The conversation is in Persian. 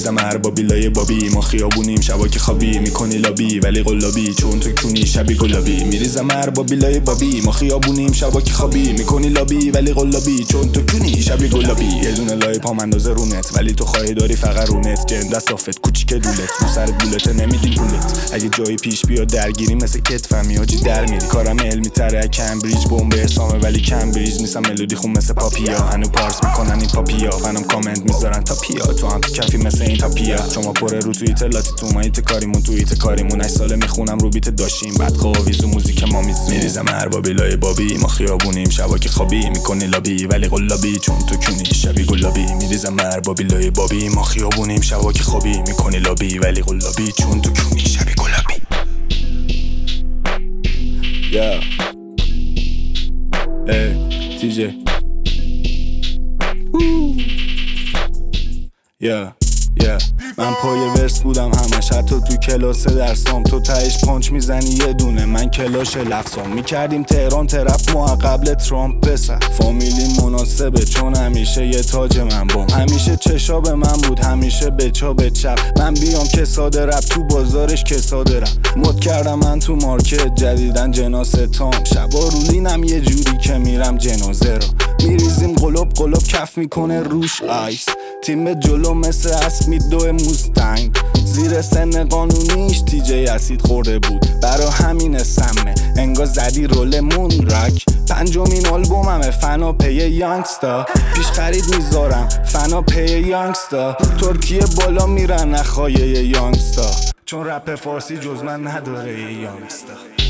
میریزم اربابی لای بابی، ما خیابونیم شبا که خوابی، میکنی لابی ولی قلابی چون تو کونی شبی گلابی. میریزم اربابی لای بابی، ما خیابونیم شبا که خوابی، میکنی لابی ولی قلابی چون تو کونی شبی گلابی. یه دونه لای پام اندازه رونت ولی تو خواهی داری فقط رونت، جنده صافت کوچیک دولت، ما سر بولت نمیدیم پولت. اگه جایی پیش بیاد درگیری مثل کتفمی آجی در میری، کارم علمی تره کمبریج، بمب حسامه ولی کمبریج نیستم، ملودی خون مثل پاپیا، هنو پارس میکنن این پاپیا، فنم کامنت میذارن تا پیا، تو هم تو کفی مثل این تاپیا. شما پره رو توییت لاتی تو مایت کاریمون، توییت کاریمون 8 ساله میخونم رو بیت داشتیم، بعد قاویز و موزیک ما میریزم اربابی لای بابی، ما خیابونیم شبا که خوابی، میکنی لابی ولی قلابی چون تو کونی شبی گلابی. میریزم اربابی لای بابی، ما خیابونیم شبا که خوابی، میکنی لابی ولی قلابی چون تو کونی شبی گلابی. Yeah. Hey, TJ. Yeah. من پای ورس بودم همش، حتی تو کلاس درسام، تو تهش پانچ میزنی یه دونه، من کلاش لفظام. میکردیم تهران ترپ ما قبل ترامپ بسر، فامیلی مناسبه چون همیشه یه تاج من بام، همیشه چشا به من بود همیشه بچا به چپ، من بیام کساده رپ تو بازارش کساده رپ، مد کردم من تو مارکت جدیدن جناسه تام، شبا رولینم یه جوری که میرم جنازه رو، میریزیم قلوب کف میکنه روش آیس، تیم جلو مثل اسمی دو موستنگ، زیر سن قانونیش TJ اسید خورده بود، برا همین سمه انگار زدی رول مون راک. 5مین آلبوممه فنا پی یانگستا، پیش خرید میذارم فنا پی یانگستا، ترکیه بالا میرن نخوایه یانگستا، چون رپ فارسی جز من نداره یانگستا.